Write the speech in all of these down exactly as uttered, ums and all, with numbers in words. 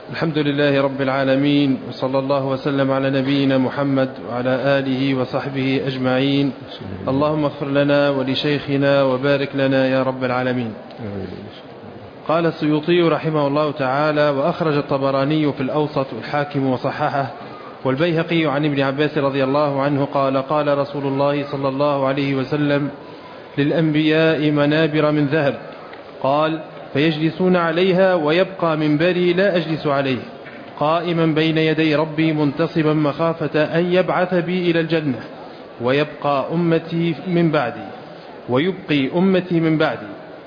الحمد لله رب العالمين، وصلى الله وسلم على نبينا محمد وعلى آله وصحبه أجمعين. اللهم اغفر لنا ولشيخنا وبارك لنا يا رب العالمين. قال السيوطي رحمه الله تعالى: وأخرج الطبراني في الأوسط الحاكم وصححه، والبيهقي عن ابن عباس رضي الله عنه قال: قال رسول الله صلى الله عليه وسلم: للأنبياء منابر من ذهب، قال: فيجلسون عليها ويبقى منبري لا أجلس عليه، قائما بين يدي ربي منتصبا مخافة أن يبعث بي إلى الجنة، ويبقى أمتي من بعدي ويبقي أمتي من بعدي،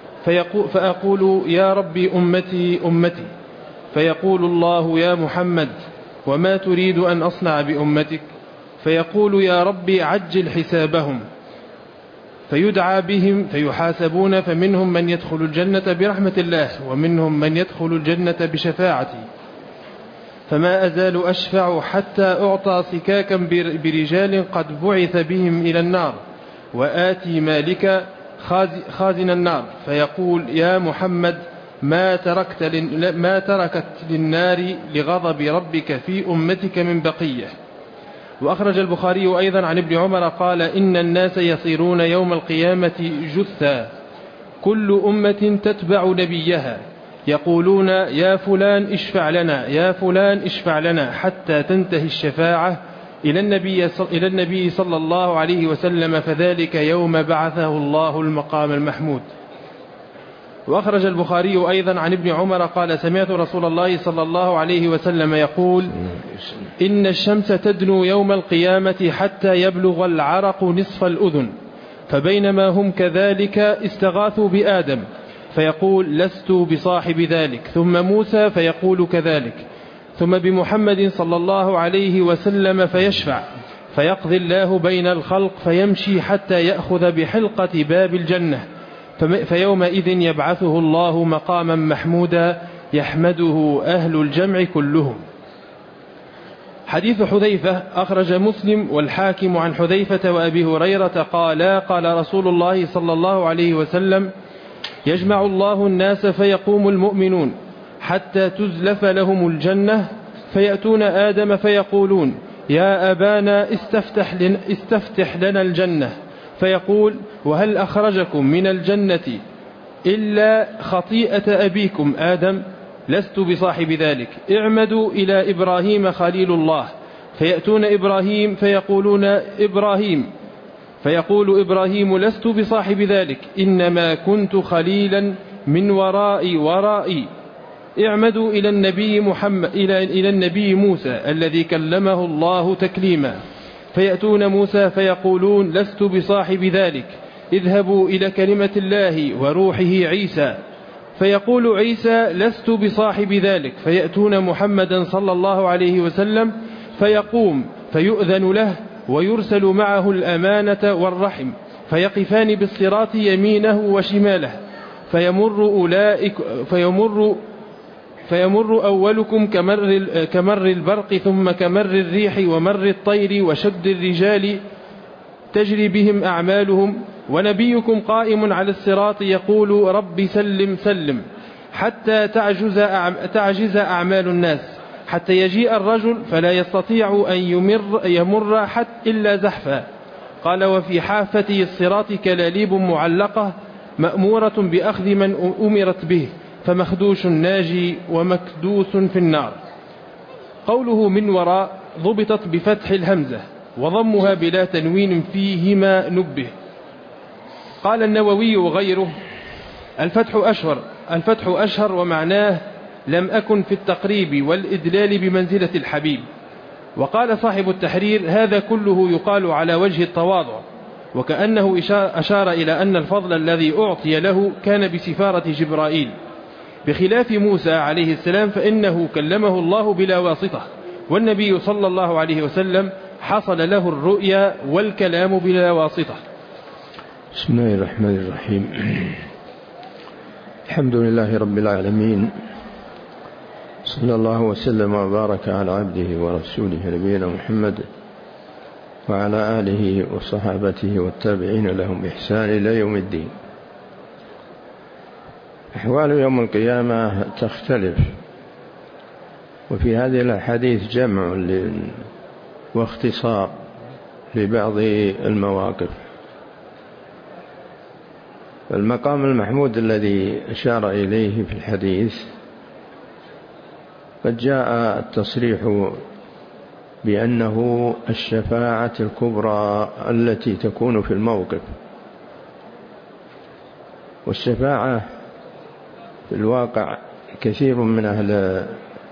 فأقول: يا ربي أمتي أمتي، فيقول الله: يا محمد، وما تريد أن أصنع بأمتك؟ فيقول: يا ربي عجل حسابهم، فيدعى بهم فيحاسبون، فمنهم من يدخل الجنة برحمة الله، ومنهم من يدخل الجنة بشفاعتي، فما أزال أشفع حتى أعطى سكاكا برجال قد بعث بهم إلى النار، وآتي مالك خازن النار فيقول: يا محمد، ما تركت ما تركت للنار لغضب ربك في أمتك من بقية. وأخرج البخاري أيضا عن ابن عمر قال: إن الناس يصيرون يوم القيامة جثا، كل أمة تتبع نبيها، يقولون: يا فلان اشفع لنا، يا فلان اشفع لنا، حتى تنتهي الشفاعة إلى النبي, إلى النبي صلى الله عليه وسلم، فذلك يوم بعثه الله المقام المحمود. وأخرج البخاري أيضا عن ابن عمر قال: سمعت رسول الله صلى الله عليه وسلم يقول: إن الشمس تدنو يوم القيامة حتى يبلغ العرق نصف الأذن، فبينما هم كذلك استغاثوا بآدم فيقول: لست بصاحب ذلك، ثم موسى فيقول كذلك، ثم بمحمد صلى الله عليه وسلم فيشفع، فيقضي الله بين الخلق فيمشي حتى يأخذ بحلقة باب الجنة، فيومئذ يبعثه الله مقاما محمودا يحمده أهل الجمع كلهم. حديث حذيفة أخرج مسلم والحاكم عن حذيفة وأبي هريرة قال: قال رسول الله صلى الله عليه وسلم: يجمع الله الناس فيقوم المؤمنون حتى تزلف لهم الجنة، فيأتون آدم فيقولون: يا أبانا استفتح لنا, استفتح لنا الجنة، فيقول: وهل أخرجكم من الجنة إلا خطيئة أبيكم آدم؟ لست بصاحب ذلك، اعمدوا إلى إبراهيم خليل الله، فيأتون إبراهيم فيقولون: إبراهيم، فيقول إبراهيم: لست بصاحب ذلك، إنما كنت خليلا من ورائي ورائي. اعمدوا إلى النبي محمد إلى, إلى النبي موسى الذي كلمه الله تكليما، فيأتون موسى فيقولون: لست بصاحب ذلك، اذهبوا إلى كلمة الله وروحه عيسى، فيقول عيسى: لست بصاحب ذلك، فيأتون محمدا صلى الله عليه وسلم فيقوم فيؤذن له ويرسل معه الأمانة والرحم، فيقفان بالصراط يمينه وشماله، فيمر أولئك فيمر فيمر أولكم كمر, كمر البرق، ثم كمر الريح ومر الطير وشد الرجال تجري بهم أعمالهم، ونبيكم قائم على الصراط يقول: رب سلم سلم، حتى تعجز, تعجز أعمال الناس، حتى يجيء الرجل فلا يستطيع أن يمر, يمر حتى إلا زحفا. قال: وفي حافة الصراط كلاليب معلقة مأمورة بأخذ من أمرت به، فمخدوش ناجي ومكدوس في النار. قوله من وراء ضبطت بفتح الهمزة وضمها بلا تنوين فيهما نبه. قال النووي وغيره: الفتح أشهر الفتح أشهر ومعناه لم أكن في التقريب والإدلال بمنزلة الحبيب. وقال صاحب التحرير: هذا كله يقال على وجه التواضع، وكأنه أشار إلى أن الفضل الذي أعطي له كان بسفارة جبرائيل، بخلاف موسى عليه السلام فإنه كلمه الله بلا واسطة، والنبي صلى الله عليه وسلم حصل له الرؤيا والكلام بلا واسطة. بسم الله الرحمن الرحيم. الحمد لله رب العالمين، صلى الله وسلم وبارك على عبده ورسوله نبينا محمد وعلى آله وصحابته والتابعين لهم بإحسان إلى يوم الدين. أحوال يوم القيامة تختلف وفي هذه الأحاديث جمع واختصار لبعض المواقف. المقام المحمود الذي أشار إليه في الحديث قد جاء التصريح بأنه الشفاعة الكبرى التي تكون في الموقف. والشفاعة في الواقع كثير من أهل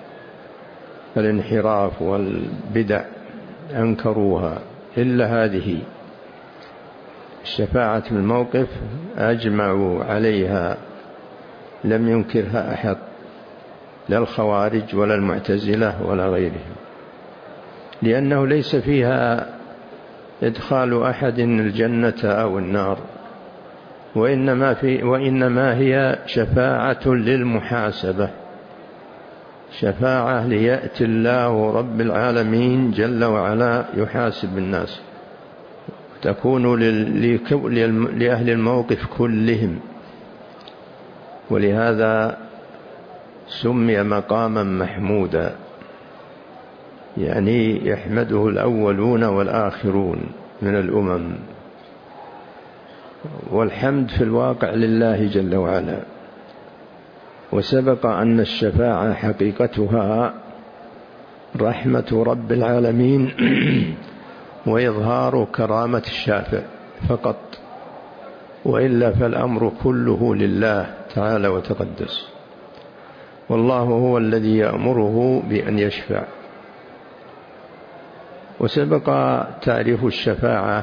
الانحراف والبدع أنكروها، إلا هذه الشفاعة في الموقف أجمعوا عليها، لم ينكرها أحد، لا الخوارج ولا المعتزلة ولا غيرهم، لأنه ليس فيها إدخال أحد الجنة أو النار، وإنما, في وإنما هي شفاعة للمحاسبة، شفاعة ليأتي الله رب العالمين جل وعلا يحاسب الناس، تكون لأهل الموقف كلهم. ولهذا سمي مقاما محمودا، يعني يحمده الأولون والآخرون من الأمم، والحمد في الواقع لله جل وعلا. وسبق أن الشفاعة حقيقتها رحمة رب العالمين وإظهار كرامة الشافع فقط، وإلا فالأمر كله لله تعالى وتقدس، والله هو الذي يأمره بأن يشفع. وسبق تعريف الشفاعة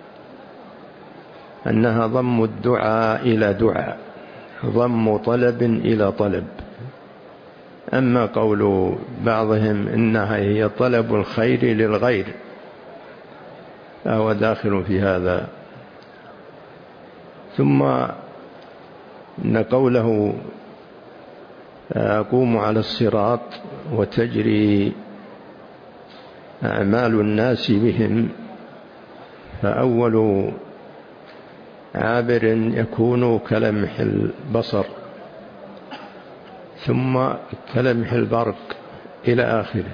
أنها ضم الدعاء إلى دعاء، ضم طلب إلى طلب. أما قول بعضهم إنها هي طلب الخير للغير فهو داخل في هذا. ثم إن قوله أقوم على الصراط وتجري أعمال الناس بهم، فأول عابر يكون كلمح البصر، ثم كلمح البرق إلى آخره.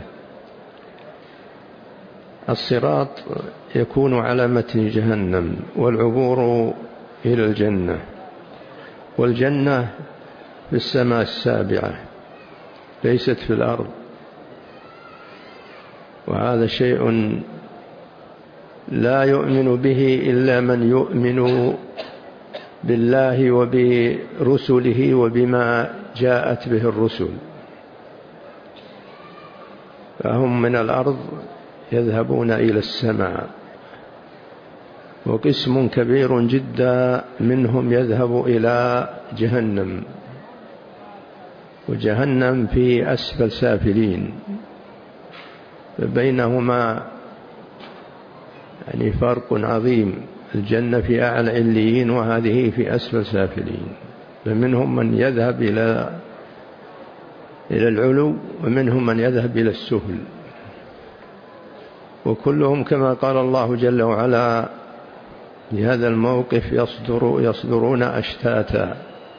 الصراط يكون على متن جهنم، والعبور إلى الجنة، والجنة في السماء السابعة ليست في الأرض، وهذا شيء لا يؤمن به إلا من يؤمن بالله وبرسله وبما جاءت به الرسل. فهم من الأرض يذهبون إلى السماء، وقسم كبير جدا منهم يذهب إلى جهنم، وجهنم في أسفل سافلين، فبينهما يعني فرق عظيم، الجنة في أعلى عليين وهذه في أسفل سافلين. فمنهم من يذهب إلى إلى العلو، ومنهم من يذهب إلى السفل، وكلهم كما قال الله جل وعلا في هذا الموقف يصدر يصدرون أشتاتا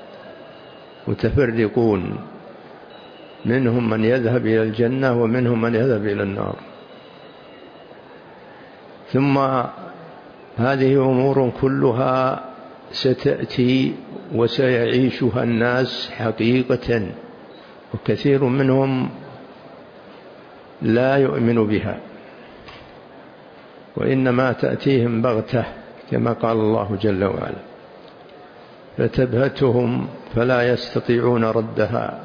متفرقون، منهم من يذهب إلى الجنة ومنهم من يذهب إلى النار. ثم هذه أمور كلها ستأتي وسيعيشها الناس حقيقة، وكثير منهم لا يؤمن بها، وإنما تأتيهم بغتة كما قال الله جل وعلا، فتبهتهم فلا يستطيعون ردها،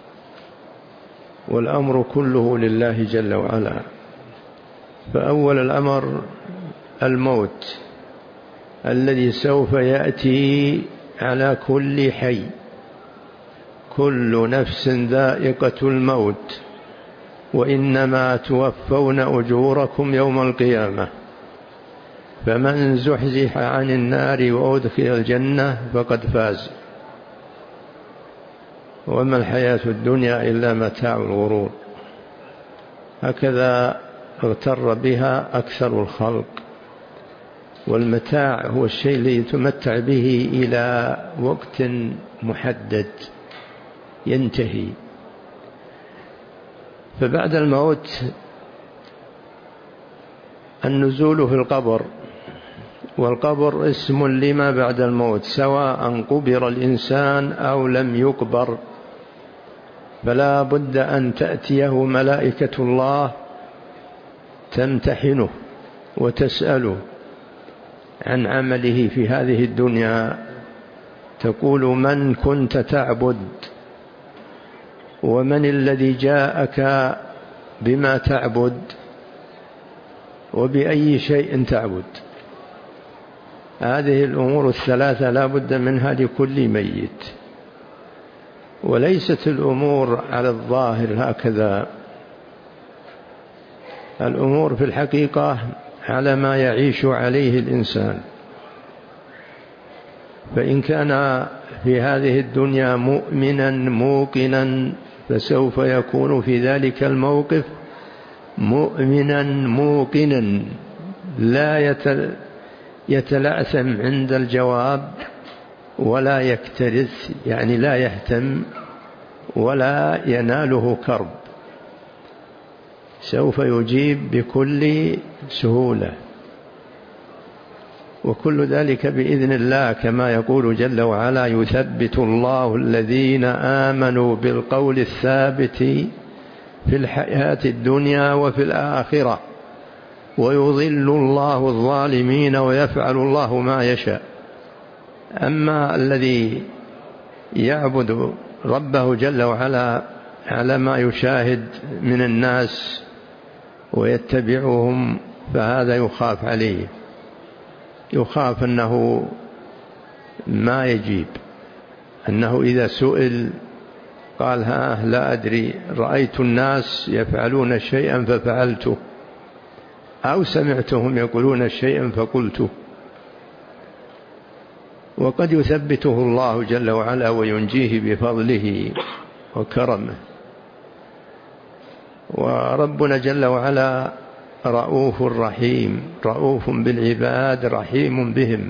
والأمر كله لله جل وعلا. فأول الأمر الموت الذي سوف يأتي على كل حي، كل نفس ذائقة الموت، وإنما توفون أجوركم يوم القيامة، فمن زحزح عن النار وأدخل الجنة فقد فاز، وما الحياة الدنيا إلا متاع الغرور. هكذا اغتر بها أكثر الخلق، والمتاع هو الشيء الذي يتمتع به إلى وقت محدد ينتهي، فبعد الموت النزول في القبر، والقبر اسم لما بعد الموت، سواء قبر الإنسان أو لم يقبر، فلا بد أن تأتيه ملائكة الله تمتحنه وتسأله عن عمله في هذه الدنيا، تقول من كنت تعبد، ومن الذي جاءك بما تعبد، وبأي شيء تعبد. هذه الأمور الثلاثة لا بد منها لكل ميت، وليست الأمور على الظاهر هكذا، الأمور في الحقيقة على ما يعيش عليه الإنسان. فإن كان في هذه الدنيا مؤمنا موقنا فسوف يكون في ذلك الموقف مؤمنا موقنا لا يتلأثم عند الجواب ولا يكترث، يعني لا يهتم ولا يناله كرب، سوف يجيب بكل سهولة، وكل ذلك بإذن الله، كما يقول جل وعلا: يثبت الله الذين آمنوا بالقول الثابت في الحياة الدنيا وفي الآخرة ويضل الله الظالمين ويفعل الله ما يشاء. أما الذي يعبد ربه جل وعلا على ما يشاهد من الناس ويتبعهم فهذا يخاف عليه، يخاف أنه ما يجيب، أنه إذا سئل قال ها لا أدري، رأيت الناس يفعلون شيئا ففعلته، أو سمعتهم يقولون شيئا فقلته. وقد يثبته الله جل وعلا وينجيه بفضله وكرمه. وربنا جل وعلا رؤوف رحيم، رؤوف بالعباد رحيم بهم،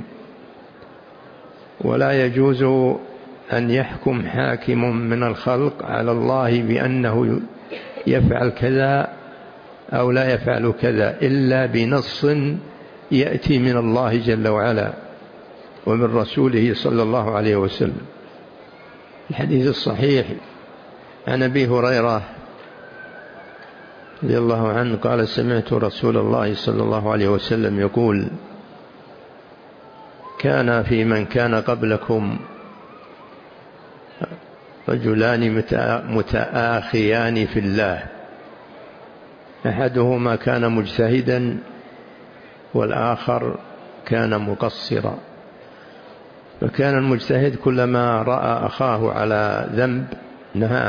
ولا يجوز أن يحكم حاكم من الخلق على الله بأنه يفعل كذا أو لا يفعل كذا إلا بنص يأتي من الله جل وعلا ومن رسوله صلى الله عليه وسلم. الحديث الصحيح عن أبي هريرة رضي الله عنه قال: سمعت رسول الله صلى الله عليه وسلم يقول: كان في من كان قبلكم رجلان متآخيان في الله، أحدهما كان مجتهدا والآخر كان مقصرا. فكان المجتهد كلما رأى أخاه على ذنب نهاه،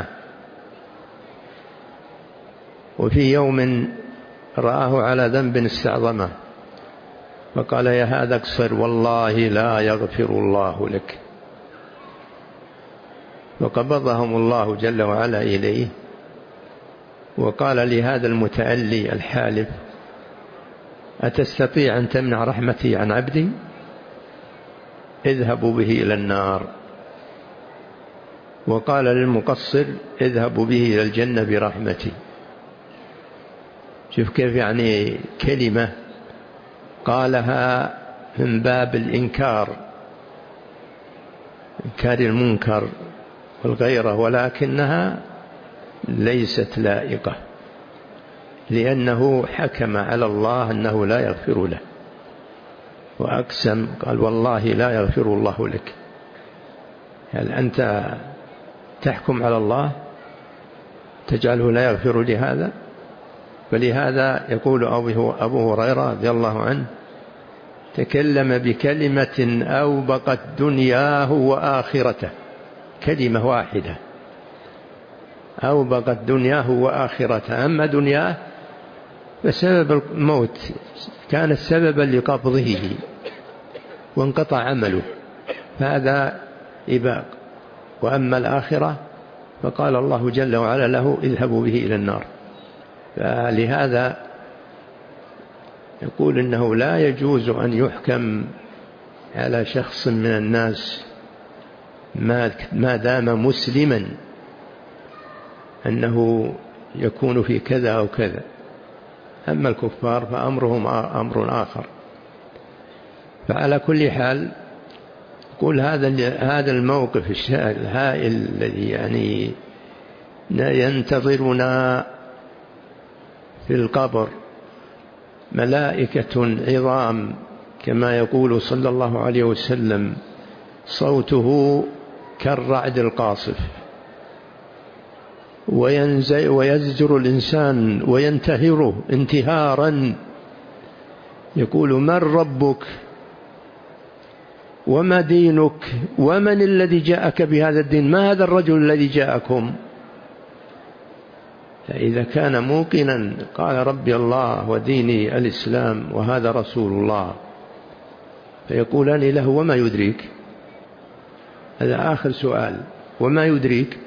وفي يوم رآه على ذنب استعظمه فقال: يا هذا اقصر والله لا يغفر الله لك. وقبضهم الله جل وعلا إليه، وقال لهذا المتألي الحالف: أتستطيع أن تمنع رحمتي عن عبدي؟ اذهبوا به إلى النار. وقال للمقصر: اذهبوا به إلى الجنة برحمتي. شوف كيف يعني كلمة قالها من باب الإنكار، إنكار المنكر والغيرة، ولكنها ليست لائقة، لأنه حكم على الله أنه لا يغفر له، وأقسم قال: والله لا يغفر الله لك. هل أنت تحكم على الله تجعله لا يغفر لهذا؟ فلهذا يقول أبو هريرة رضي الله عنه: تكلم بكلمة أوبقت دنياه وآخرته، كلمة واحدة أوبقت دنياه وآخرته. أما دنياه فسبب الموت كان سببا لقبضه وانقطع عمله، فهذا إباق. وأما الآخرة فقال الله جل وعلا له: اذهبوا به إلى النار. فلهذا يقول إنه لا يجوز أن يحكم على شخص من الناس ما دام مسلما أنه يكون في كذا أو كذا. أما الكفار فأمرهم أمر آخر. فعلى كل حال قل هذا هذا الموقف الهائل الذي يعني ينتظرنا في القبر ملائكة عظام كما يقول صلى الله عليه وسلم صوته كالرعد القاصف، ويزجر الإنسان وينتهره انتهارا، يقول من ربك وما دينك ومن الذي جاءك بهذا الدين، ما هذا الرجل الذي جاءكم؟ فإذا كان موقنا قال ربي الله وديني الإسلام وهذا رسول الله، فيقولان له وما يدريك؟ هذا آخر سؤال، وما يدريك؟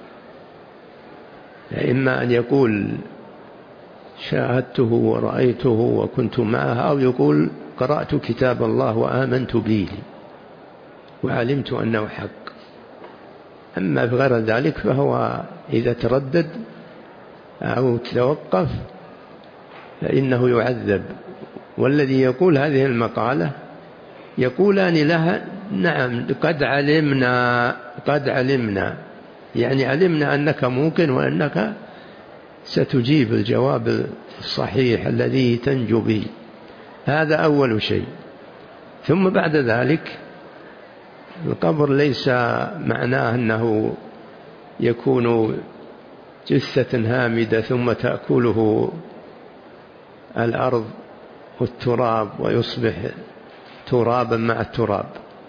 إما أن يقول شاهدته ورأيته وكنت معه، أو يقول قرأت كتاب الله وآمنت به وعلمت أنه حق. أما في غير ذلك فهو إذا تردد أو توقف فإنه يعذب. والذي يقول هذه المقالة يقولان لها نعم قد علمنا قد علمنا، يعني علمنا أنك ممكن وأنك ستجيب الجواب الصحيح الذي تنجو به. هذا أول شيء. ثم بعد ذلك القبر ليس معناه أنه يكون جثة هامدة ثم تأكله الأرض والتراب ويصبح ترابا مع التراب،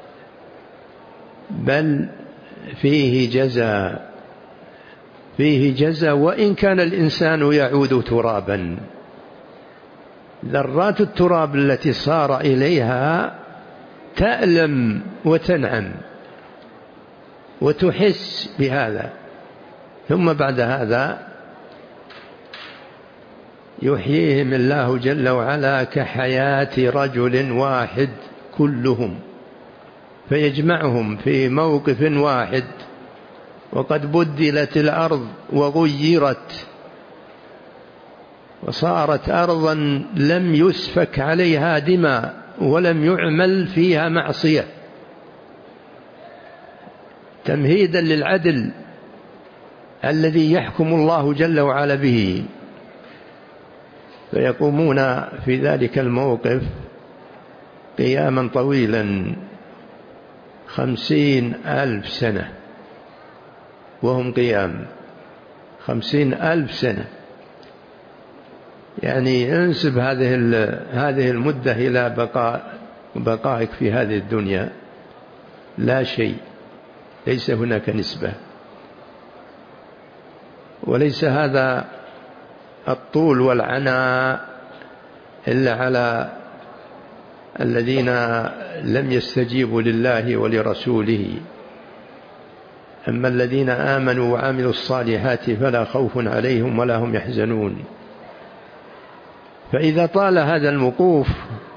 بل فيه جزاء فيه جزاء وإن كان الإنسان يعود ترابا. ذرات التراب التي صار إليها تألم وتنعم وتحس بهذا، ثم بعد هذا يحييهم الله جل وعلا كحياة رجل واحد كلهم، فيجمعهم في موقف واحد. وقد بدلت الأرض وغيرت وصارت أرضا لم يسفك عليها دماء ولم يعمل فيها معصية، تمهيدا للعدل الذي يحكم الله جل وعلا به. فيقومون في ذلك الموقف قياما طويلا خمسين ألف سنة، وهم قيام خمسين ألف سنة. يعني انسب هذه هذه المدة إلى بقاء بقائك في هذه الدنيا، لا شيء، ليس هناك نسبة. وليس هذا الطول والعناء إلا على الذين لم يستجيبوا لله ولرسوله. أما الذين آمنوا وعملوا الصالحات فلا خوف عليهم ولا هم يحزنون. فإذا طال هذا الوقوف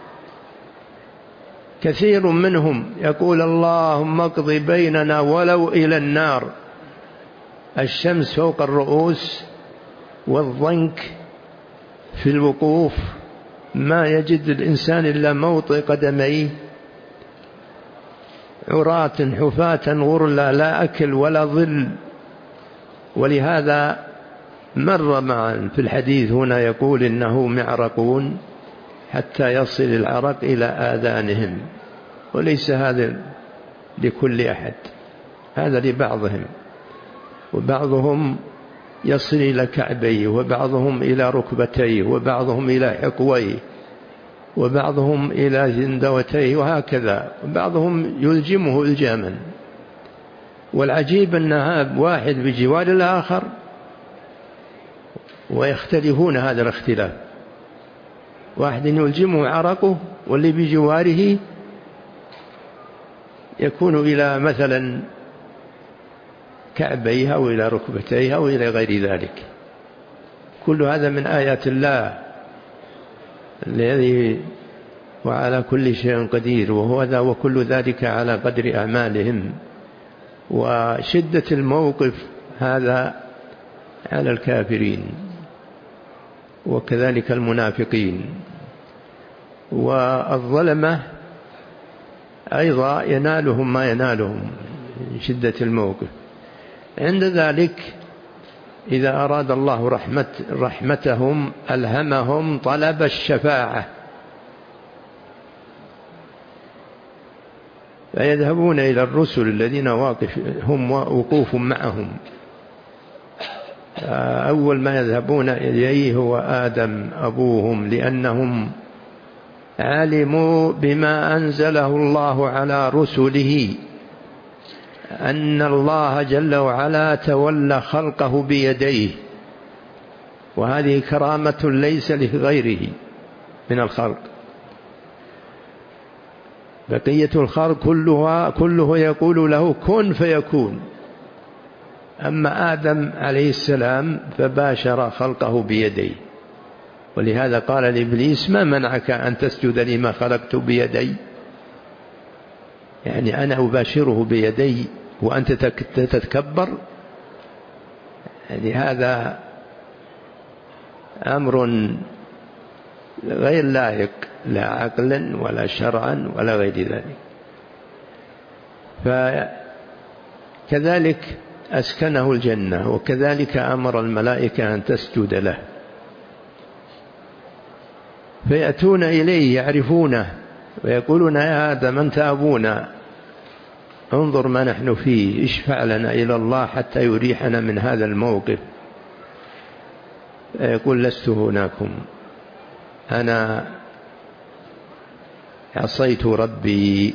كثير منهم يقول اللهم اقض بيننا ولو إلى النار. الشمس فوق الرؤوس والضنك في الوقوف، ما يجد الإنسان إلا موطئ قدميه، عراة حفاة غرلا لا أكل ولا ظل. ولهذا مر معا في الحديث هنا يقول إنه معرقون حتى يصل العرق إلى آذانهم، وليس هذا لكل أحد، هذا لبعضهم، وبعضهم يصل إلى كعبيه، وبعضهم إلى ركبتيه، وبعضهم إلى حقويه، وبعضهم إلى زندوتيه، وهكذا، وبعضهم يلجمه إلجاما. والعجيب أنها واحد بجوار الآخر ويختلفون هذا الاختلاف، واحد يلجمه عرقه واللي بجواره يكون إلى مثلا كعبيها أو إلى ركبتيها أو إلى غير ذلك. كل هذا من آيات الله الذي وعلى كل شيء قدير، وهو ذا وكل ذلك على قدر أعمالهم. وشدة الموقف هذا على الكافرين وكذلك المنافقين، والظلمة أيضا ينالهم ما ينالهم من شدة الموقف. عند ذلك إذا أراد الله رحمة رحمتهم ألهمهم طلب الشفاعة، فيذهبون إلى الرسل الذين واقف هم وقوف معهم. أول ما يذهبون إليه هو آدم أبوهم، لأنهم علموا بما أنزله الله على رسله أن الله جل وعلا تولى خلقه بيديه، وهذه كرامة ليس لغيره من الخلق. بقية الخلق كلها كله يقول له كن فيكون، أما آدم عليه السلام فباشر خلقه بيديه. ولهذا قال لإبليس ما منعك أن تسجد لما خلقت بيدي، يعني أنا أباشره بيدي وأنت تتكبر، يعني هذا أمر غير لائق لا عقلا ولا شرعا ولا غير ذلك. فكذلك أسكنه الجنة، وكذلك أمر الملائكة أن تسجد له، فيأتون إليه يعرفونه ويقولون يا آدم أنت أبونا، انظر ما نحن فيه، اشفع لنا إلى الله حتى يريحنا من هذا الموقف. يقول لست هناكم، أنا عصيت ربي،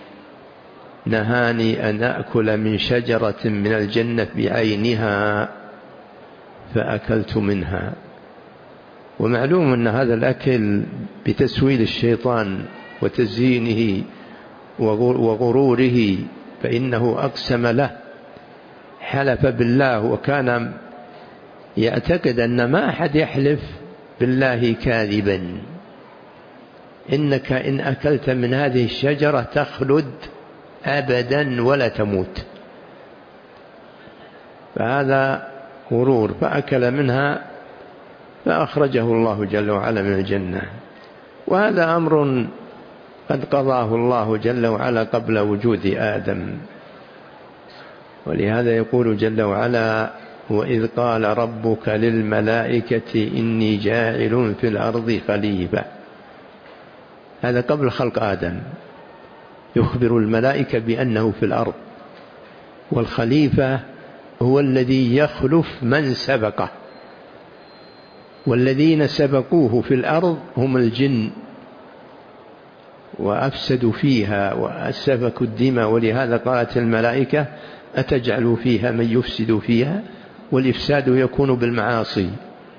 نهاني أن أكل من شجرة من الجنة بعينها فأكلت منها. ومعلوم أن هذا الأكل بتسويل الشيطان وتزيينه وغروره، فإنه أقسم له، حلف بالله، وكان يعتقد أن ما أحد يحلف بالله كاذبا، إنك إن أكلت من هذه الشجرة تخلد أبدا ولا تموت. فهذا غرور، فأكل منها فأخرجه الله جل وعلا من الجنة. وهذا أمر قد قضاه الله جل وعلا قبل وجود آدم. ولهذا يقول جل وعلا وإذ قال ربك للملائكة إني جاعل في الأرض خليفة، هذا قبل خلق آدم، يخبر الملائكة بأنه في الأرض. والخليفة هو الذي يخلف من سبقه، والذين سبقوه في الأرض هم الجن وأفسدوا فيها وأسفكوا الدماء. ولهذا قالت الملائكة أتجعل فيها من يفسد فيها، والإفساد يكون بالمعاصي.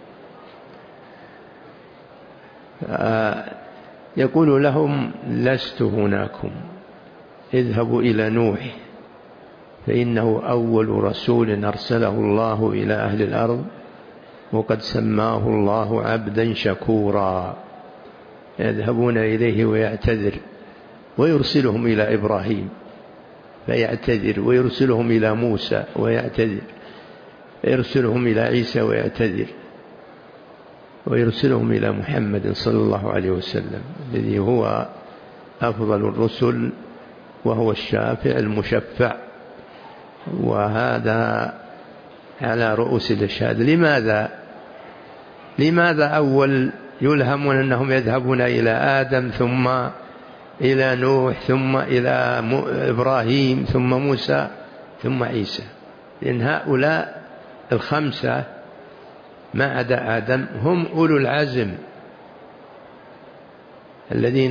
يقول لهم لست هناكم، اذهبوا إلى نوح فإنه أول رسول أرسله الله إلى أهل الأرض، وقد سماه الله عبدا شكورا. يذهبون إليه ويعتذر، ويرسلهم إلى إبراهيم فيعتذر، ويرسلهم إلى موسى ويعتذر، ويرسلهم إلى عيسى ويعتذر، ويرسلهم إلى محمد صلى الله عليه وسلم الذي هو أفضل الرسل وهو الشافع المشفع. وهذا على رؤوس الأشهاد. لماذا لماذا أول يلهمون أنهم يذهبون إلى آدم ثم إلى نوح ثم إلى إبراهيم ثم موسى ثم عيسى؟ لأن هؤلاء الخمسة ما عدا آدم هم أولو العزم الذين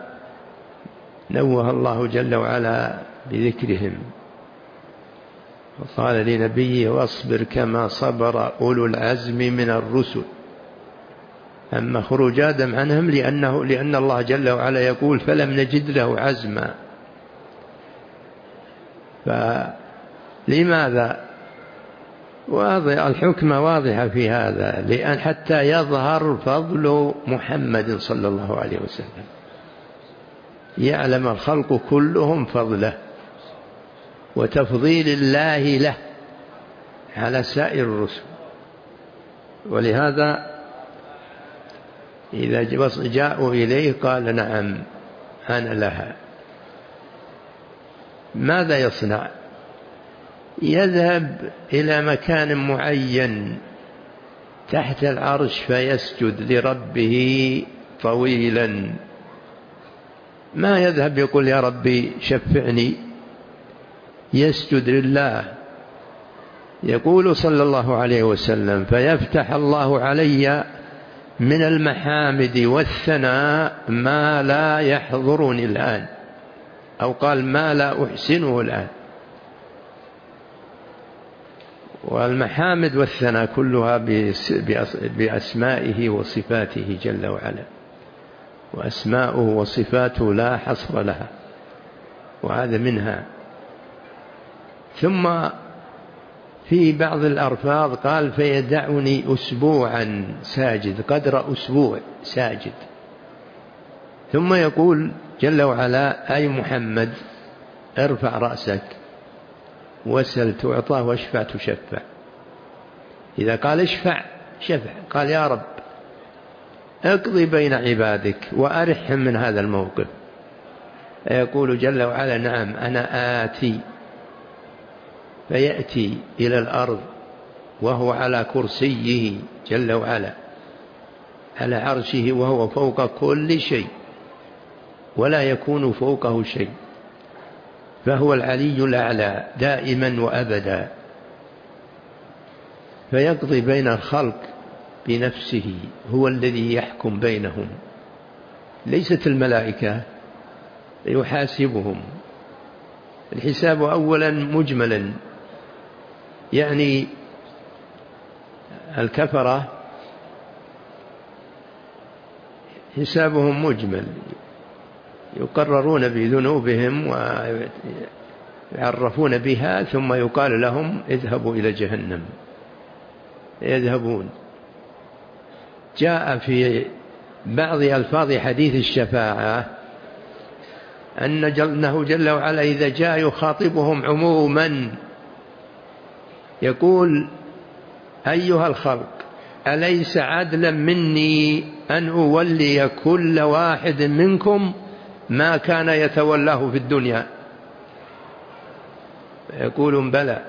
نوه الله جل وعلا بذكرهم، وقال لنبيه واصبر كما صبر أولو العزم من الرسل. أما خروج آدم عنهم لأنه لأن الله جل وعلا يقول فلم نجد له عزما. فلماذا؟ واضح الحكمة واضحة في هذا، لأن حتى يظهر فضل محمد صلى الله عليه وسلم، يعلم الخلق كلهم فضله وتفضيل الله له على سائر الرسل. ولهذا إذا جاءوا إليه قال نعم أنا لها. ماذا يصنع؟ يذهب إلى مكان معين تحت العرش فيسجد لربه طويلا، ما يذهب يقول يا ربي شفعني، يسجد لله. يقول صلى الله عليه وسلم فيفتح الله علي من المحامد والثناء ما لا يحضرني الآن، أو قال ما لا أحسنه الآن. والمحامد والثناء كلها بأسمائه وصفاته جل وعلا، وأسماؤه وصفاته لا حصر لها، وهذا منها. ثم في بعض الألفاظ قال فيدعني أسبوعا ساجد، قدر أسبوع ساجد. ثم يقول جل وعلا أي محمد ارفع رأسك واسل تعطى واشفع تشفع. إذا قال اشفع شفع، قال يا رب اقضي بين عبادك وأرحم من هذا الموقف. يقول جل وعلا نعم أنا آتي، فيأتي إلى الأرض وهو على كرسيه جل وعلا على عرشه، وهو فوق كل شيء ولا يكون فوقه شيء، فهو العلي الأعلى دائما وأبدا. فيقضي بين الخلق بنفسه، هو الذي يحكم بينهم، ليست الملائكة، يحاسبهم. الحساب أولا مجملا، يعني الكفرة حسابهم مجمل، يقررون بذنوبهم ويعرفون بها، ثم يقال لهم اذهبوا إلى جهنم، يذهبون. جاء في بعض ألفاظ حديث الشفاعة أنه جل وعلا إذا جاء يخاطبهم عموما يقول أيها الخلق أليس عدلا مني أن أولي كل واحد منكم ما كان يتولاه في الدنيا؟ يقولون بلى.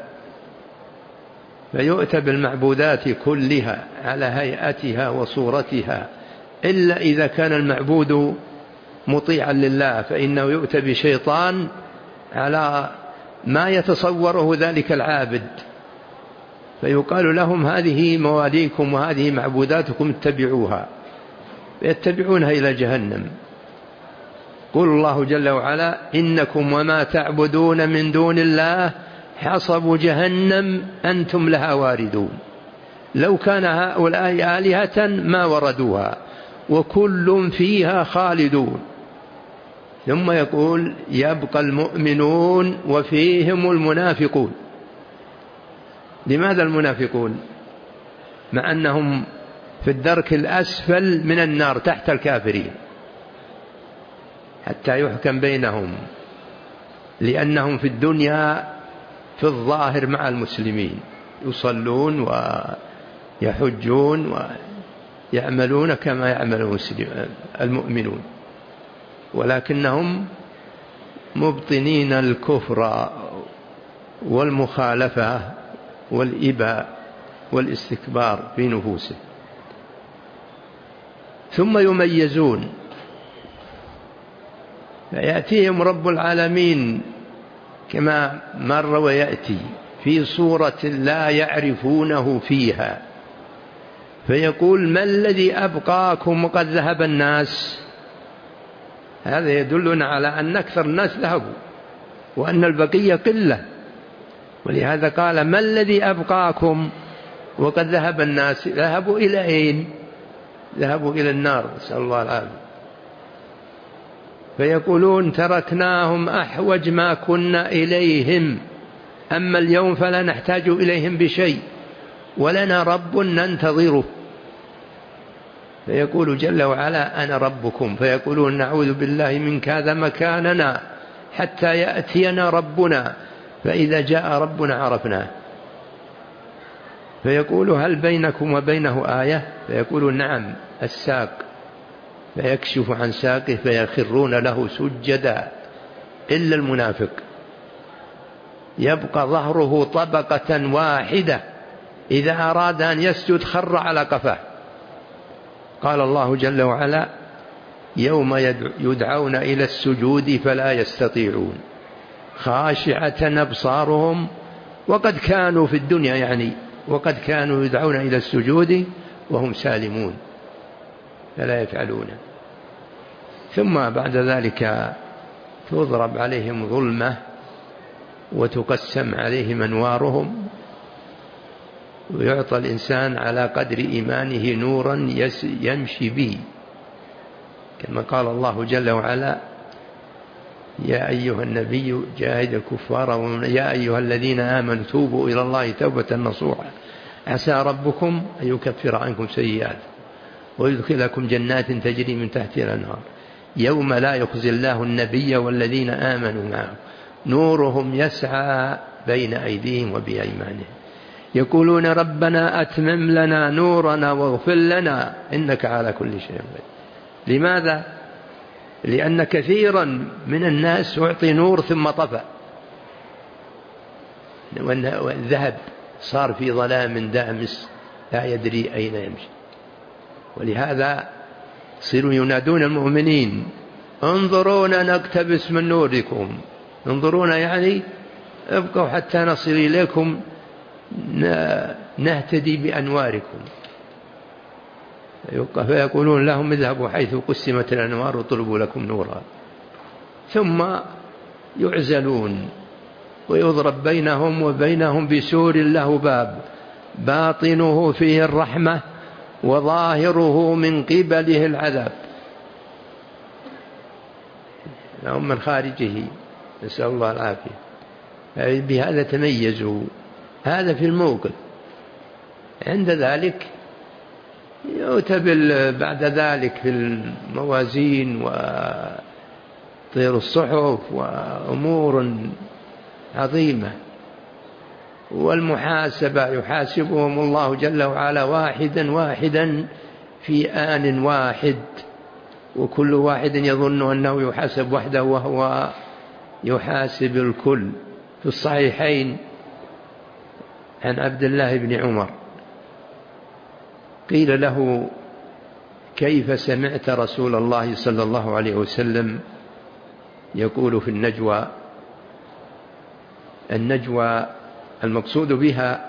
فيؤتى بالمعبودات كلها على هيئتها وصورتها، إلا إذا كان المعبود مطيعا لله فإنه يؤتى بشيطان على ما يتصوره ذلك العابد، فيقال لهم هذه مواليكم وهذه معبوداتكم اتبعوها، فيتبعونها إلى جهنم. قل الله جل وعلا إنكم وما تعبدون من دون الله حصب جهنم أنتم لها واردون، لو كان هؤلاء آلهة ما وردوها وكل فيها خالدون. ثم يقول يبقى المؤمنون وفيهم المنافقون. لماذا المنافقون؟ مع أنهم في الدرك الأسفل من النار تحت الكافرين حتى يحكم بينهم، لأنهم في الدنيا في الظاهر مع المسلمين يصلون ويحجون ويعملون كما يعمل المؤمنون، ولكنهم مبطنين الكفر والمخالفة والإباء والاستكبار في نفوسهم. ثم يميزون، فيأتيهم رب العالمين كما مر ويأتي في صورة لا يعرفونه فيها، فيقول ما الذي أبقاكم وقد ذهب الناس؟ هذا يدلنا على أن أكثر الناس ذهبوا وأن البقية قلة، ولهذا قال ما الذي أبقاكم وقد ذهب الناس. ذهبوا إلى أين؟ ذهبوا إلى النار، نسأل الله العافية. فيقولون تركناهم أحوج ما كنا إليهم، أما اليوم فلا نحتاج إليهم بشيء ولنا رب ننتظره. فيقول جل وعلا أنا ربكم، فيقولون نعوذ بالله منك هذا مكاننا حتى يأتينا ربنا، فإذا جاء ربنا عرفناه. فيقول هل بينكم وبينه آية؟ فيقول نعم الساق، فيكشف عن ساقه فيخرون له سجدا إلا المنافق يبقى ظهره طبقة واحدة، إذا أراد أن يسجد خر على قفاه. قال الله جل وعلا يوم يدعون إلى السجود فلا يستطيعون خاشعة أبصارهم، وقد كانوا في الدنيا يعني وقد كانوا يدعون إلى السجود وهم سالمون فلا يفعلون. ثم بعد ذلك تضرب عليهم ظلمة وتقسم عليهم أنوارهم، ويعطى الإنسان على قدر إيمانه نورا يمشي به، كما قال الله جل وعلا يا أيها النبي جاهد الكفار يا أيها الذين آمنوا توبوا إلى الله توبة نصوحا عسى ربكم أن يكفر عنكم سيئات ويدخلكم جنات تجري من تحتها الأنهار يوم لا يخزي الله النبي والذين آمنوا معه نورهم يسعى بين أيديهم وبأيمانهم يقولون ربنا أتمم لنا نورنا واغفر لنا إنك على كل شيء قدير. لماذا؟ لأن كثيرا من الناس أعطي نور ثم طفى، والذهب صار في ظلام دامس لا يدري أين يمشي. ولهذا صيروا ينادون المؤمنين انظرونا نقتبس من نوركم، انظرونا يعني ابقوا حتى نصل إليكم نهتدي بأنواركم. فيقولون لهم اذهبوا حيث قسمت الأنوار وطلبوا لكم نورا، ثم يعزلون ويضرب بينهم وبينهم بسور له باب باطنه فيه الرحمة وظاهره من قبله العذاب لهم من خارجه، نسأل الله العافية. بهذا تميزوا، هذا في الموقف. عند ذلك يؤتبل بعد ذلك في الموازين وطير الصحف وأمور عظيمة، والمحاسبة يحاسبهم الله جل وعلا واحدا واحدا في آن واحد، وكل واحد يظن أنه يحاسب وحده وهو يحاسب الكل. في الصحيحين عن عبد الله بن عمر قيل له كيف سمعت رسول الله صلى الله عليه وسلم يقول في النجوى؟ النجوى المقصود بها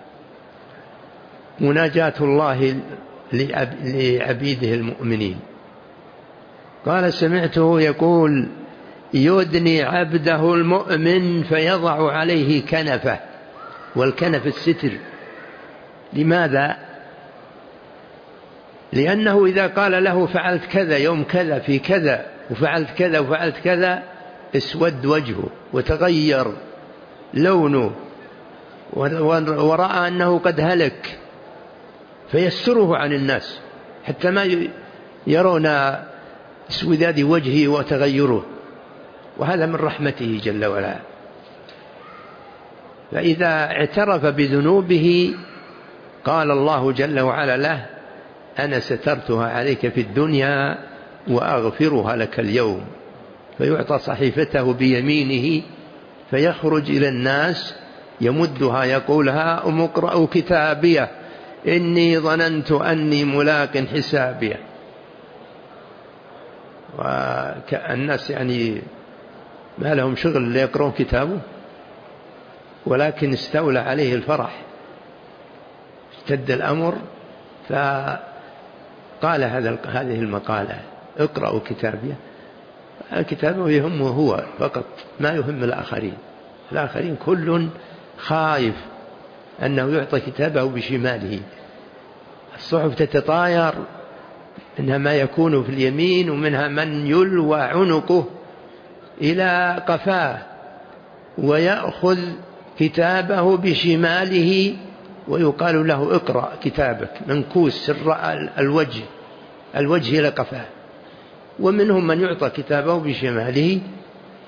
مناجاة الله لعبيده المؤمنين. قال سمعته يقول يدني عبده المؤمن فيضع عليه كنفه، والكنف الستر. لماذا؟ لأنه إذا قال له فعلت كذا يوم كذا في كذا وفعلت كذا وفعلت كذا اسود وجهه وتغير لونه ورأى أنه قد هلك، فيستره عن الناس حتى ما يرون اسوداد وجهه وتغيره، وهذا من رحمته جل وعلا. فإذا اعترف بذنوبه قال الله جل وعلا له أنا سترتها عليك في الدنيا وأغفرها لك اليوم، فيعطى صحيفته بيمينه فيخرج إلى الناس يمدها يقولها أم اقرأوا كتابيه إني ظننت أني ملاق حسابيه. والناس يعني ما لهم شغل ليقرؤون كتابه، ولكن استولى عليه الفرح، اشتد الأمر، فقال هذا هذه المقالة اقرأوا كتابيه. الكتاب يهمه هو فقط، ما يهم الآخرين. الآخرين كل خايف أنه يعطى كتابه بشماله. الصحف تتطاير، منها ما يكون في اليمين ومنها من يلوى عنقه إلى قفاه ويأخذ كتابه بشماله ويقال له اقرأ كتابك، منكوس الوجه الوجه إلى قفاه. ومنهم من يعطى كتابه بشماله،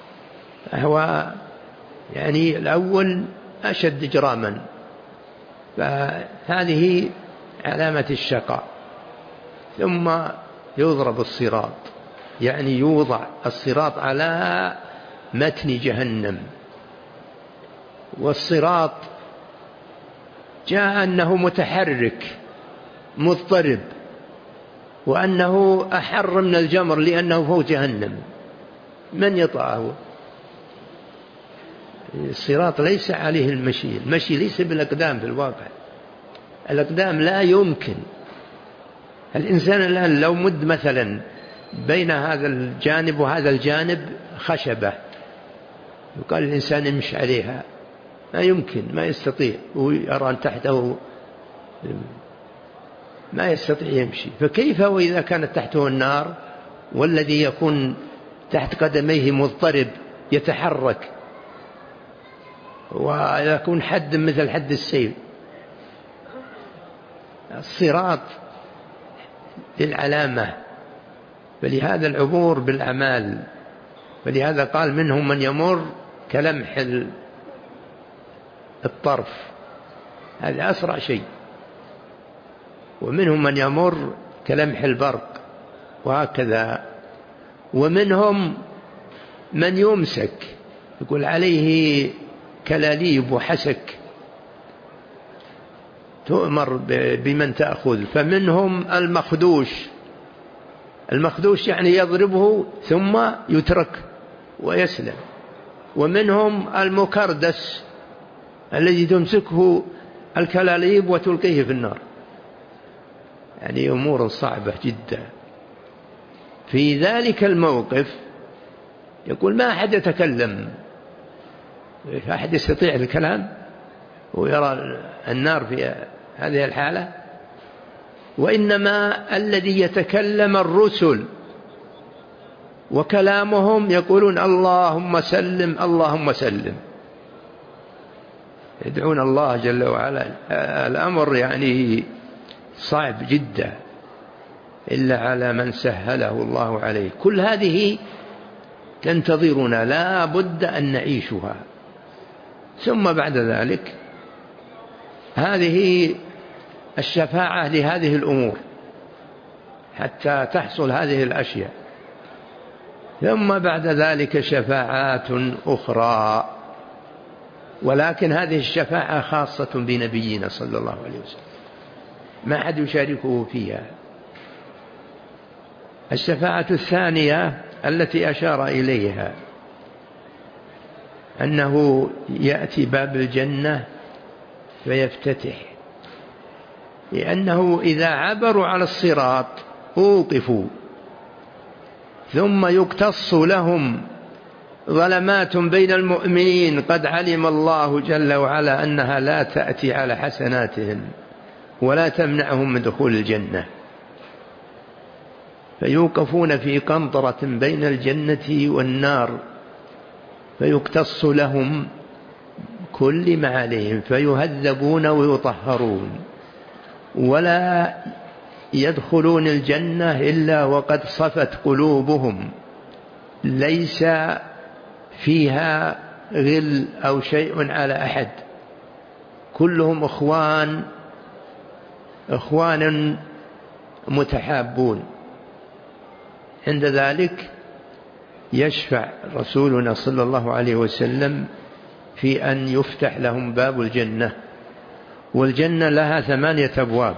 هو يعني الأول أشد إجراما، فهذه علامة الشقاء. ثم يضرب الصراط، يعني يوضع الصراط على متن جهنم. والصراط جاء أنه متحرك مضطرب، وأنه أحر من الجمر لأنه فوق جهنم، من يطأه؟ الصراط ليس عليه المشي، المشي ليس بالأقدام في الواقع، الأقدام لا يمكن. الإنسان الآن لو مد مثلا بين هذا الجانب وهذا الجانب خشبة، يقال الإنسان يمشي عليها، ما يمكن، ما يستطيع، ويرى تحته ما يستطيع يمشي. فكيف وإذا كانت تحته النار والذي يكون تحت قدميه مضطرب يتحرك ويكون حد مثل حد السيف؟ الصراط للعلامة، فلهذا العبور بالأعمال. فلهذا قال منهم من يمر كلمح الطرف، هذا أسرع شيء، ومنهم من يمر كلمح البرق، وهكذا. ومنهم من يمسك، يقول عليه كلاليب وحسك تؤمر بمن تأخذ. فمنهم المخدوش، المخدوش يعني يضربه ثم يترك ويسلم. ومنهم المكردس الذي تمسكه الكلاليب وتلقيه في النار. يعني أمور صعبة جدا. في ذلك الموقف يقول ما أحد يتكلم، أحد يستطيع الكلام ويرى النار في هذه الحالة؟ وإنما الذي يتكلم الرسل، وكلامهم يقولون اللهم سلم اللهم سلم، يدعون الله جل وعلا. الأمر يعني صعب جدا، إلا على من سهله الله عليه. كل هذه تنتظرنا، لا بد أن نعيشها. ثم بعد ذلك هذه الشفاعة لهذه الأمور حتى تحصل هذه الأشياء. ثم بعد ذلك شفاعات أخرى، ولكن هذه الشفاعة خاصة بنبينا صلى الله عليه وسلم، ما أحد يشاركه فيها. الشفاعة الثانية التي أشار إليها أنه يأتي باب الجنة فيفتتح، لأنه إذا عبروا على الصراط أوقفوا، ثم يقتص لهم ظلمات بين المؤمنين قد علم الله جل وعلا أنها لا تأتي على حسناتهم ولا تمنعهم من دخول الجنة، فيوقفون في قنطرة بين الجنة والنار فيقتص لهم كل ما عليهم فيهذبون ويطهرون، ولا يدخلون الجنة إلا وقد صفت قلوبهم، ليس فيها غل أو شيء على أحد، كلهم أخوان أخوان متحابون. عند ذلك يشفع رسولنا صلى الله عليه وسلم في أن يفتح لهم باب الجنة. والجنة لها ثمانية أبواب،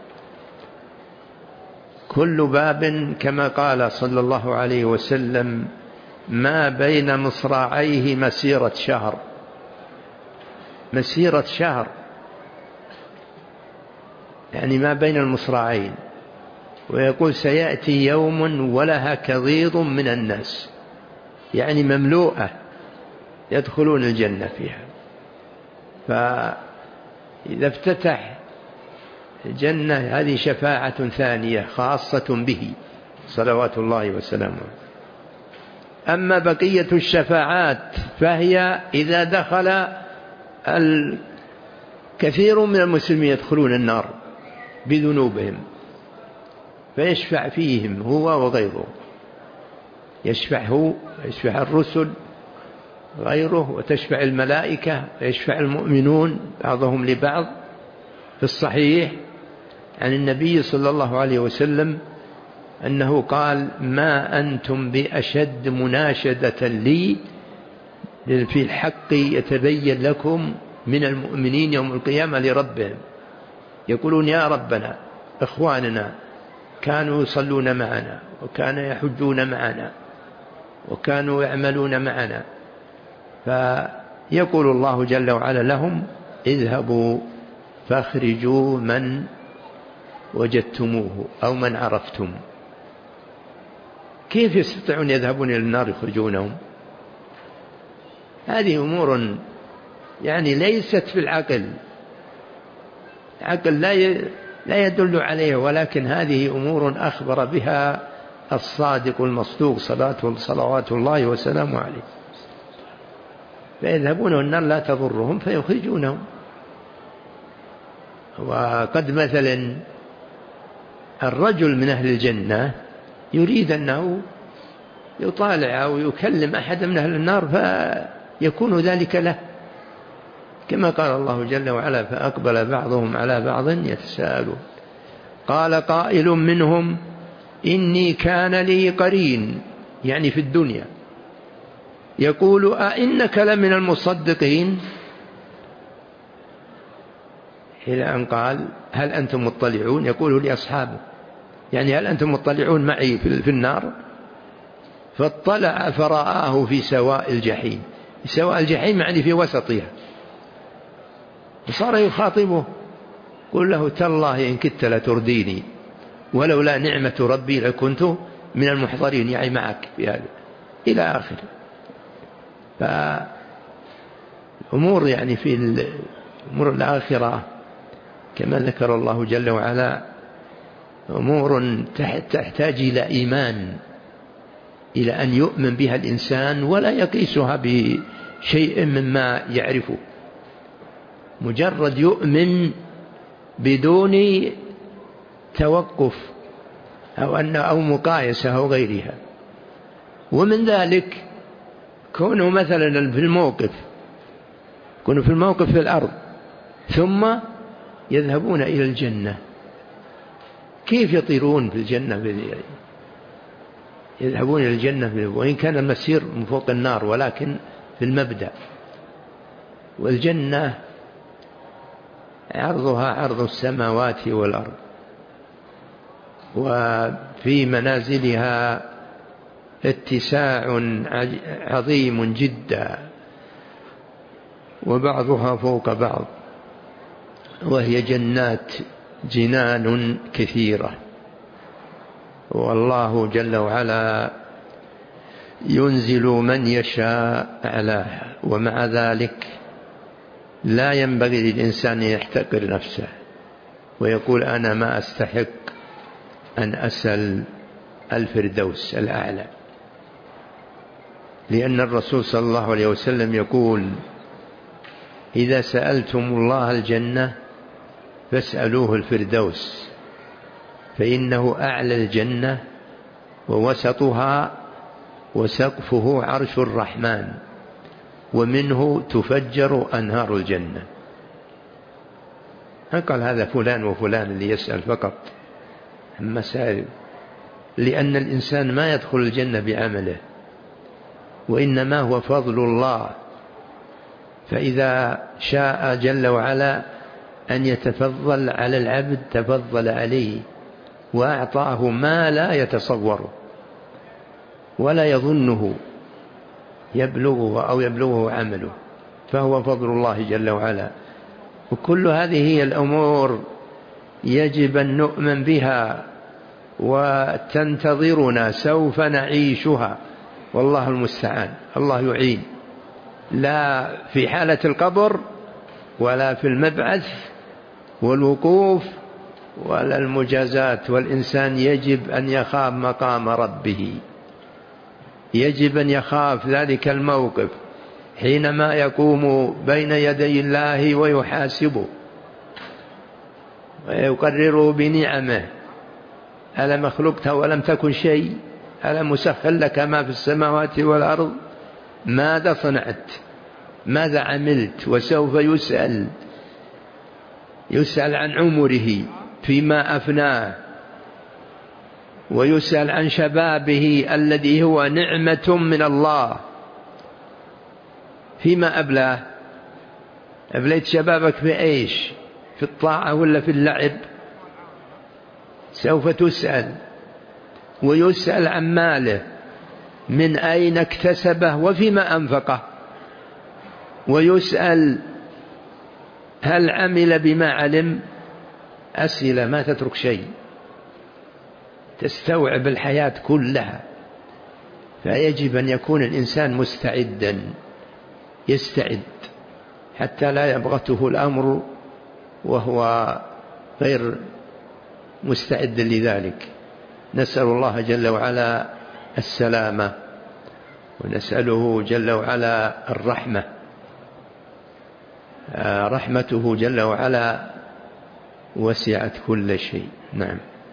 كل باب كما قال صلى الله عليه وسلم ما بين مصراعيه مسيرة شهر، مسيرة شهر يعني ما بين المصراعين. ويقول سيأتي يوم ولها كضيض من الناس، يعني مملوءة يدخلون الجنة فيها. فإذا افتتح الجنة هذه شفاعة ثانية خاصة به صلوات الله وسلامه. أما بقية الشفاعات فهي إذا دخل الكثير من المسلمين يدخلون النار بذنوبهم فيشفع فيهم هو وغيره، يشفع هو يشفع الرسل غيره، وتشفع الملائكة ويشفع المؤمنون بعضهم لبعض، في الصحيح عن النبي صلى الله عليه وسلم أنه قال: ما أنتم بأشد مناشدة لي في الحق يتبين لكم من المؤمنين يوم القيامة لربهم، يقولون: يا ربنا إخواننا كانوا يصلون معنا وكانوا يحجون معنا وكانوا يعملون معنا، فيقول الله جل وعلا لهم: اذهبوا فاخرجوا من وجدتموه أو من عرفتم. كيف يستطيعون يذهبون إلى النار يخرجونهم؟ هذه أمور يعني ليست في العقل، العقل لا لا يدل عليه، ولكن هذه أمور أخبر بها الصادق المصدوق صلوات الله وسلامه عليه. فيذهبون النار لا تضرهم فيخرجونهم. وقد مثلا الرجل من أهل الجنة يريد أنه يطالع أو يكلم أحد من أهل النار فيكون ذلك له، كما قال الله جل وعلا: فأقبل بعضهم على بعض يتساءلون قال قائل منهم إني كان لي قرين، يعني في الدنيا، يقول أئنك لمن المصدقين، إلى أن قال هل أنتم مطلعون، يقول لأصحابه يعني هل أنتم مطلعون معي في النار؟ فاطلع فرآه في سواء الجحيم، سواء الجحيم يعني في وسطها، وصار يخاطبه: قل له تالله إن كدت لترديني ولولا نعمة ربي لكنت من المحضرين، يعني معك في هذا، إلى آخر. فالأمور يعني في الأمور الآخرة كما ذكر الله جل وعلا أمور تحتاج إلى إيمان، إلى أن يؤمن بها الإنسان ولا يقيسها بشيء مما يعرفه، مجرد يؤمن بدون توقف أو أن أو مقايسة أو غيرها. ومن ذلك كونوا مثلا في الموقف كونوا في الموقف في الأرض ثم يذهبون إلى الجنة، كيف يطيرون في الجنة؟ يذهبون إلى الجنة وإن كان المسير من فوق النار، ولكن في المبدأ. والجنة عرضها عرض السماوات والأرض، وفي منازلها اتساع عظيم جدا، وبعضها فوق بعض، وهي جنات جنان كثيرة. والله جل وعلا ينزل من يشاء أعلاها، ومع ذلك لا ينبغي للإنسان يحتقر نفسه ويقول أنا ما أستحق أن أسأل الفردوس الأعلى، لأن الرسول صلى الله عليه وسلم يقول إذا سألتم الله الجنة فاسألوه الفردوس، فإنه أعلى الجنة ووسطها وسقفه عرش الرحمن، ومنه تفجر أنهار الجنة. قال هذا فلان وفلان اللي يسأل فقط مسائل، لأن الإنسان ما يدخل الجنة بعمله، وإنما هو فضل الله. فإذا شاء جل وعلا أن يتفضل على العبد تفضل عليه وأعطاه ما لا يتصوره ولا يظنه يبلغه أو يبلغه عمله، فهو فضل الله جل وعلا. وكل هذه هي الأمور يجب أن نؤمن بها وتنتظرنا، سوف نعيشها والله المستعان. الله يعين، لا في حالة القبر ولا في المبعث والوقوف ولا المجازات. والإنسان يجب أن يخاف مقام ربه، يجب أن يخاف ذلك الموقف حينما يقوم بين يدي الله ويحاسبه ويقرر بنعمه: ألم أخلقك ولم تكن شيء؟ ألم أسخر لك ما في السماوات والأرض؟ ماذا صنعت؟ ماذا عملت؟ وسوف يسأل. يسأل عن عمره فيما أفناه، ويسأل عن شبابه الذي هو نعمة من الله فيما أبلاه. أبليت شبابك في إيش؟ في الطاعة ولا في اللعب؟ سوف تسأل. ويسأل عن ماله، من أين اكتسبه وفيما أنفقه. ويسأل هل عمل بما علم. أسئلة ما تترك شيء، تستوعب الحياة كلها. فيجب أن يكون الإنسان مستعدا، يستعد حتى لا يبغته الأمر وهو غير مستعد لذلك. نسأل الله جل وعلا السلامة، ونسأله جل وعلا الرحمة. رحمته جل وعلا وسعت كل شيء. نعم.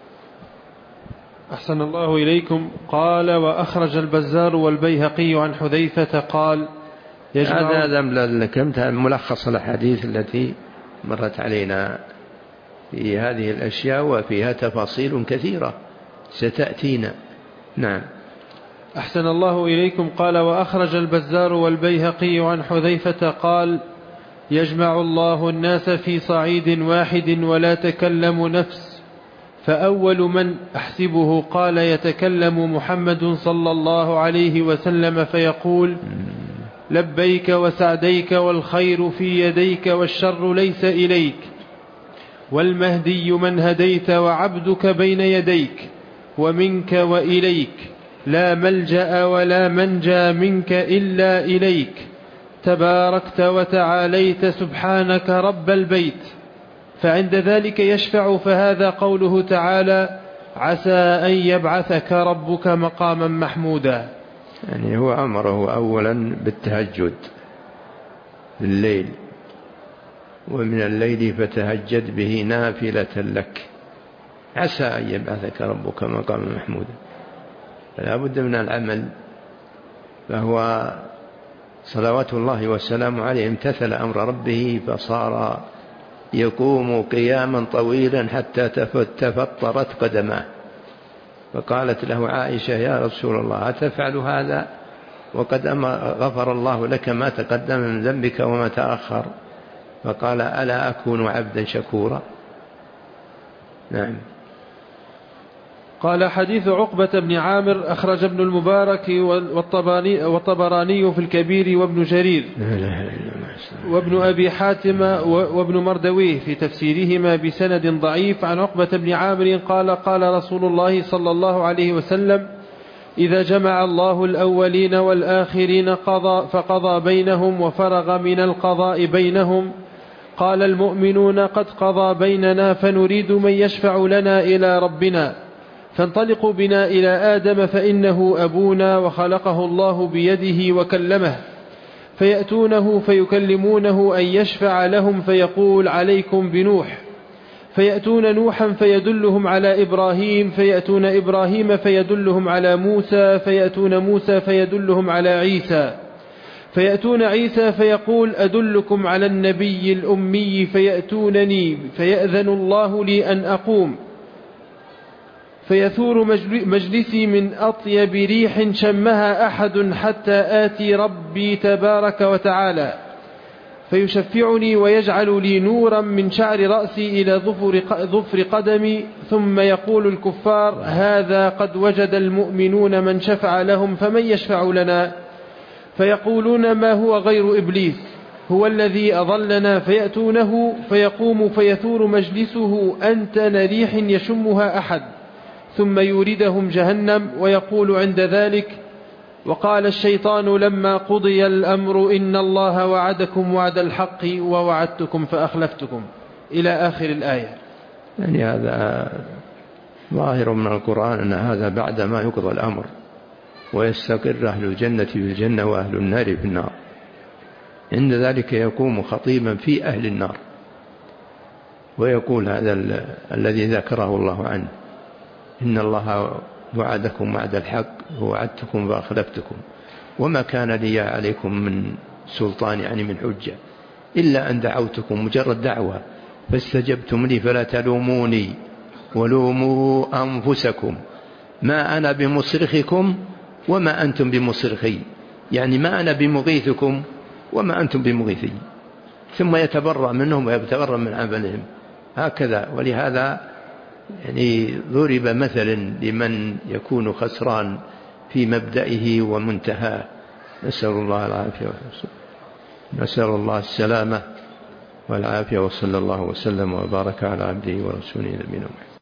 أحسن الله إليكم. قال: وأخرج البزار والبيهقي عن حذيفة قال: هذا هذا كمت ملخص الأحاديث التي مرت علينا في هذه الأشياء، وفيها تفاصيل كثيرة ستأتينا. نعم. أحسن الله إليكم. قال: وأخرج البزار والبيهقي عن حذيفة قال: يجمع الله الناس في صعيد واحد ولا تكلم نفس، فأول من أحسبه قال: يتكلم محمد صلى الله عليه وسلم فيقول: لبيك وسعديك والخير في يديك والشر ليس إليك، والمهدي من هديت وعبدك بين يديك، ومنك وإليك، لا ملجأ ولا منجى منك إلا إليك، تباركت وتعاليت سبحانك رب البيت. فعند ذلك يشفع، فهذا قوله تعالى: عسى أن يبعثك ربك مقاما محمودا. يعني هو أمره أولا بالتهجد الليل، ومن الليل فتهجد به نافلة لك، عسى أن يبعثك ربك مقاما محمودا. فلا بد من العمل. فهو صلوات الله والسلام عليه امتثل أمر ربه، فصار يقوم قياما طويلا حتى تفطرت قدماه. فقالت له عائشة: يا رسول الله، أتفعل هذا وقد غفر الله لك ما تقدم من ذنبك وما تأخر؟ فقال: ألا أكون عبدا شكورا؟ نعم. قال: حديث عقبة بن عامر أخرج ابن المبارك والطبراني في الكبير وابن جرير وابن أبي حاتم وابن مردويه في تفسيرهما بسند ضعيف عن عقبة بن عامر قال: قال رسول الله صلى الله عليه وسلم: إذا جمع الله الأولين والآخرين قضى فقضى بينهم وفرغ من القضاء بينهم، قال المؤمنون: قد قضى بيننا، فنريد من يشفع لنا إلى ربنا، فانطلقوا بنا إلى آدم فإنه أبونا وخلقه الله بيده وكلمه، فيأتونه فيكلمونه أن يشفع لهم، فيقول: عليكم بنوح. فيأتون نوحا فيدلهم على إبراهيم، فيأتون إبراهيم فيدلهم على موسى، فيأتون موسى فيدلهم على عيسى، فيأتون عيسى فيقول: أدلكم على النبي الأمي، فيأتونني فيأذن الله لي أن أقوم، فيثور مجلسي من أطيب ريح شمها أحد حتى آتي ربي تبارك وتعالى، فيشفعني ويجعل لي نورا من شعر رأسي إلى ظفر, ظفر قدمي، ثم يقول الكفار: هذا قد وجد المؤمنون من شفع لهم، فمن يشفع لنا؟ فيقولون: ما هو غير إبليس، هو الذي أضلنا. فيأتونه فيقوم فيثور مجلسه أنتن ريح يشمها أحد، ثم يوردهم جهنم، ويقول عند ذلك: وقال الشيطان لما قضي الأمر إن الله وعدكم وعد الحق ووعدتكم فأخلفتكم، إلى آخر الآية. يعني هذا ظاهر من القرآن أن هذا بعد ما يقضى الأمر ويستقر أهل الجنة في الجنة وأهل النار في النار. عند ذلك يقوم خطيبا في أهل النار ويقول هذا الذي ذكره الله عنه: إن الله وعدكم وعد الحق ووعدتكم فأخلفتكم، وما كان لي عليكم من سلطان، يعني من حجة، إلا أن دعوتكم، مجرد دعوة فاستجبتم لي فلا تلوموني ولوموا أنفسكم ما أنا بمصرخكم وما أنتم بمصرخي، يعني ما أنا بمغيثكم وما أنتم بمغيثي، ثم يتبرأ منهم ويتبرأ من عملهم هكذا. ولهذا يعني ضرب مثل لمن يكون خسران في مبدئه ومنتهاه. نسأل الله العافية نسأل الله السلامة والعافية، وصلى الله وسلم وبارك على عبده ورسوله نبينا محمد.